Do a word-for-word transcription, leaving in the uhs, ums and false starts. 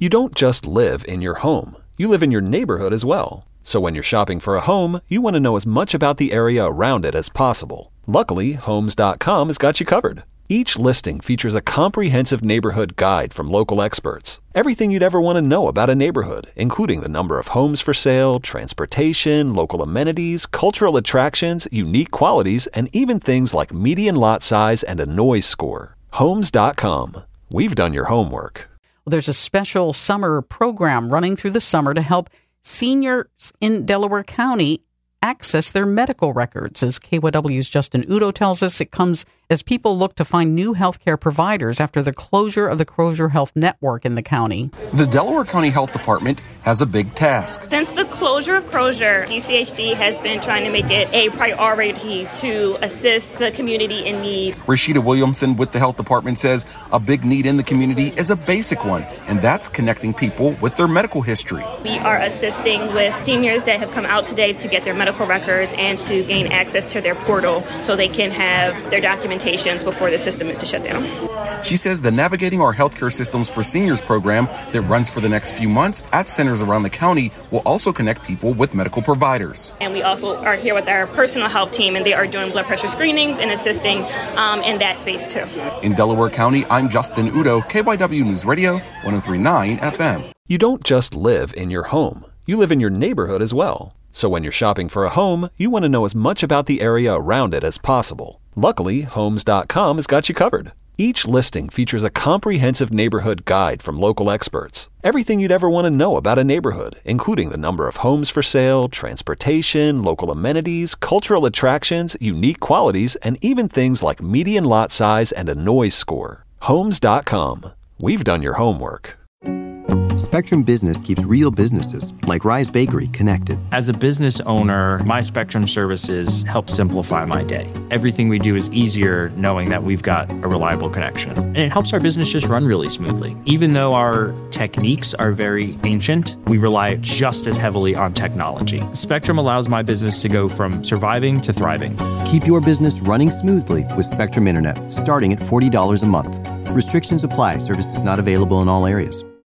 You don't just live in your home. You live in your neighborhood as well. So when you're shopping for a home, you want to know as much about the area around it as possible. Luckily, Homes dot com has got you covered. Each listing features a comprehensive neighborhood guide from local experts. Everything you'd ever want to know about a neighborhood, including the number of homes for sale, transportation, local amenities, cultural attractions, unique qualities, and even things like median lot size and a noise score. Homes dot com. We've done your homework. Well, there's a special summer program running through the summer to help seniors in Delaware County access their medical records. As K Y W's Justin Udo tells us, it comes as people look to find new healthcare providers after the closure of the Crozier Health Network in the county. The Delaware County Health Department has a big task. Since the closure of Crozier, D C H D has been trying to make it a priority to assist the community in need. Rashida Williamson with the health department says a big need in the community is a basic one, and that's connecting people with their medical history. We are assisting with seniors that have come out today to get their medical records and to gain access to their portal so they can have their documentations before the system is to shut down. She says the Navigating Our Healthcare Systems for Seniors program that runs for the next few months at centers around the county will also connect people with medical providers. And we also are here with our personal health team, and they are doing blood pressure screenings and assisting um, in that space too. In Delaware County, I'm Justin Udo, K Y W News Radio, one oh three point nine F M. You don't just live in your home. You live in your neighborhood as well. So when you're shopping for a home, you want to know as much about the area around it as possible. Luckily, Homes dot com has got you covered. Each listing features a comprehensive neighborhood guide from local experts. Everything you'd ever want to know about a neighborhood, including the number of homes for sale, transportation, local amenities, cultural attractions, unique qualities, and even things like median lot size and a noise score. Homes dot com. We've done your homework. Spectrum Business keeps real businesses, like Rise Bakery, connected. As a business owner, my Spectrum services help simplify my day. Everything we do is easier knowing that we've got a reliable connection. And it helps our business just run really smoothly. Even though our techniques are very ancient, we rely just as heavily on technology. Spectrum allows my business to go from surviving to thriving. Keep your business running smoothly with Spectrum Internet, starting at forty dollars a month. Restrictions apply. Services not available in all areas.